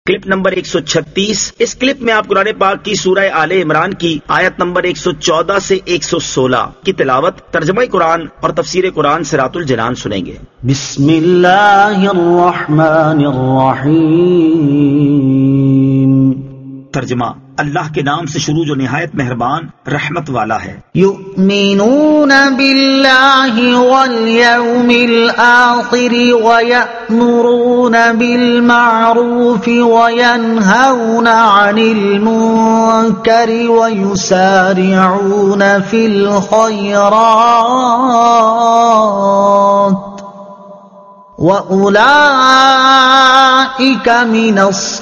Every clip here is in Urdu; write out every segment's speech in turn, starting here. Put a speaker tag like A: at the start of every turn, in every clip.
A: Clip number 136۔ اس کلپ میں آپ قرآن پاک کی سورہ آل عمران کی آیت نمبر 114 سے 116 کی تلاوت، ترجمہ قرآن اور تفسیر قرآن صراط الجنان سنیں گے۔
B: بسم اللہ الرحمن الرحیم۔
A: ترجمہ، اللہ کے نام سے شروع جو نہایت مہربان رحمت والا ہے۔
B: یؤمنون باللہ والیوم الآخر ویأمرون بالمعروف وینہون عن المنکر ویسارعون فی الخیرات وَأُولَئِكَ مِنَ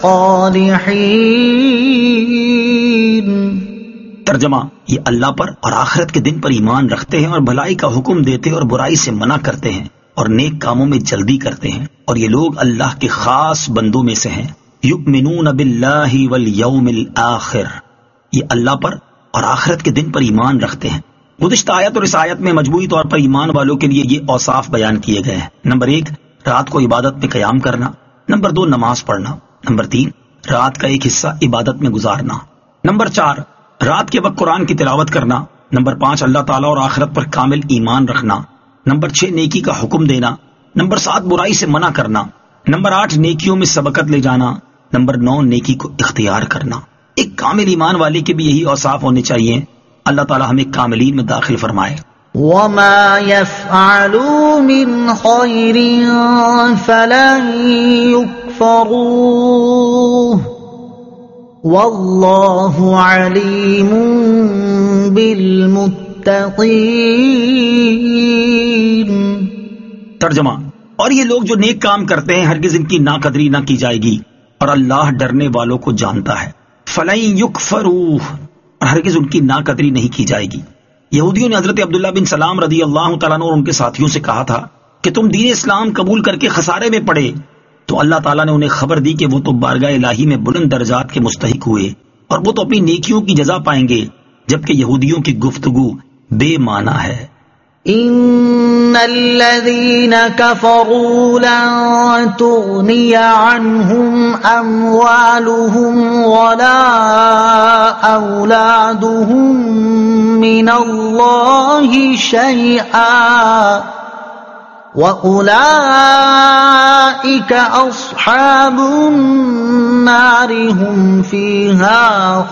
B: الصَّالِحِينَ۔
A: ترجمہ، یہ اللہ پر اور آخرت کے دن پر ایمان رکھتے ہیں اور بھلائی کا حکم دیتے اور برائی سے منع کرتے ہیں اور نیک کاموں میں جلدی کرتے ہیں، اور یہ لوگ اللہ کے خاص بندوں میں سے ہیں۔ یؤمنون باللہ والیوم الآخر، یہ اللہ پر اور آخرت کے دن پر ایمان رکھتے ہیں۔ گزشتہ آیت اور اس آیت میں مجموعی طور پر ایمان والوں کے لیے یہ اوصاف بیان کیے گئے ہیں۔ نمبر 1، رات کو عبادت میں قیام کرنا۔ نمبر 2، نماز پڑھنا۔ نمبر 3، رات کا ایک حصہ عبادت میں گزارنا۔ نمبر 4، رات کے وقت قرآن کی تلاوت کرنا۔ نمبر 5، اللہ تعالیٰ اور آخرت پر کامل ایمان رکھنا۔ نمبر 6، نیکی کا حکم دینا۔ نمبر 7، برائی سے منع کرنا۔ نمبر 8، نیکیوں میں سبقت لے جانا۔ نمبر 9، نیکی کو اختیار کرنا۔ ایک کامل ایمان والے کے بھی یہی اوصاف ہونے چاہیے۔ اللہ تعالیٰ ہمیں کاملین میں داخل فرمائے۔
B: وَمَا يَفْعَلُوا مِنْ خَيْرٍ فَلَنْ يُكْفَرُوهُ وَاللَّهُ عَلِيمٌ بِالْمُتَّقِينَ۔
A: ترجمہ، اور یہ لوگ جو نیک کام کرتے ہیں ہرگز ان کی ناقدری نہ کی جائے گی، اور اللہ ڈرنے والوں کو جانتا ہے۔ فَلَنْ يُكْفَرُوهُ، اور ہرگز ان کی ناقدری نہیں کی جائے گی۔ یہودیوں نے حضرت عبداللہ بن سلام رضی اللہ تعالیٰ عنہ اور ان کے ساتھیوں سے کہا تھا کہ تم دین اسلام قبول کر کے خسارے میں پڑے، تو اللہ تعالیٰ نے انہیں خبر دی کہ وہ تو بارگاہ الہی میں بلند درجات کے مستحق ہوئے اور وہ تو اپنی نیکیوں کی جزا پائیں گے، جبکہ یہودیوں کی گفتگو بے معنی ہے۔
B: ان الذين كفروا لن تغني عنهم اموالهم ولا اولادهم من الله شيئا واولئك اصحاب النار هم فيها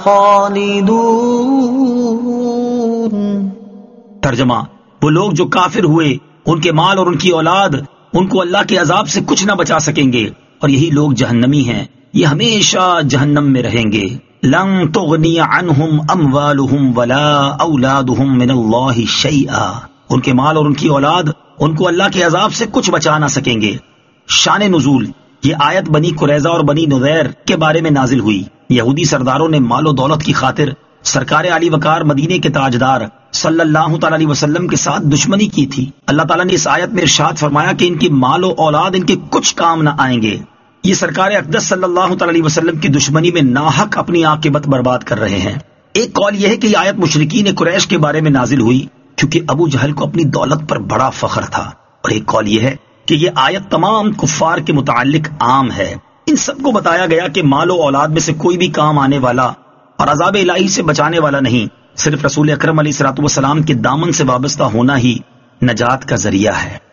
B: خالدون۔
A: ترجمہ، وہ لوگ جو کافر ہوئے، ان کے مال اور ان کی اولاد ان کو اللہ کے عذاب سے کچھ نہ بچا سکیں گے، اور یہی لوگ جہنمی ہیں، یہ ہمیشہ جہنم میں رہیں گے۔ لن تغنی عنہم اموالہم ولا اولادہم من اللہ شیئا، ان کے مال اور ان کی اولاد ان کو اللہ کے عذاب سے کچھ بچا نہ سکیں گے۔ شان نزول، یہ آیت بنی قریظہ اور بنی نذیر کے بارے میں نازل ہوئی۔ یہودی سرداروں نے مال و دولت کی خاطر سرکار علی وقار مدینے کے تاجدار صلی اللہ تعالی علیہ وسلم کے ساتھ دشمنی کی تھی۔ اللہ تعالیٰ نے اس آیت میں ارشاد فرمایا کہ ان کی مال و اولاد ان کے کچھ کام نہ آئیں گے، یہ سرکار اقدس صلی اللہ تعالی علیہ وسلم کی دشمنی میں ناحق اپنی عاقبت برباد کر رہے ہیں۔ ایک قول یہ ہے کہ یہ آیت مشرکین قریش کے بارے میں نازل ہوئی کیونکہ ابو جہل کو اپنی دولت پر بڑا فخر تھا، اور ایک قول یہ ہے کہ یہ آیت تمام کفار کے متعلق عام ہے۔ ان سب کو بتایا گیا کہ مال و اولاد میں سے کوئی بھی کام آنے والا اور عذاب الہی سے بچانے والا نہیں، صرف رسول اکرم علیہ الصلوۃ والسلام کے دامن سے وابستہ ہونا ہی نجات کا ذریعہ ہے۔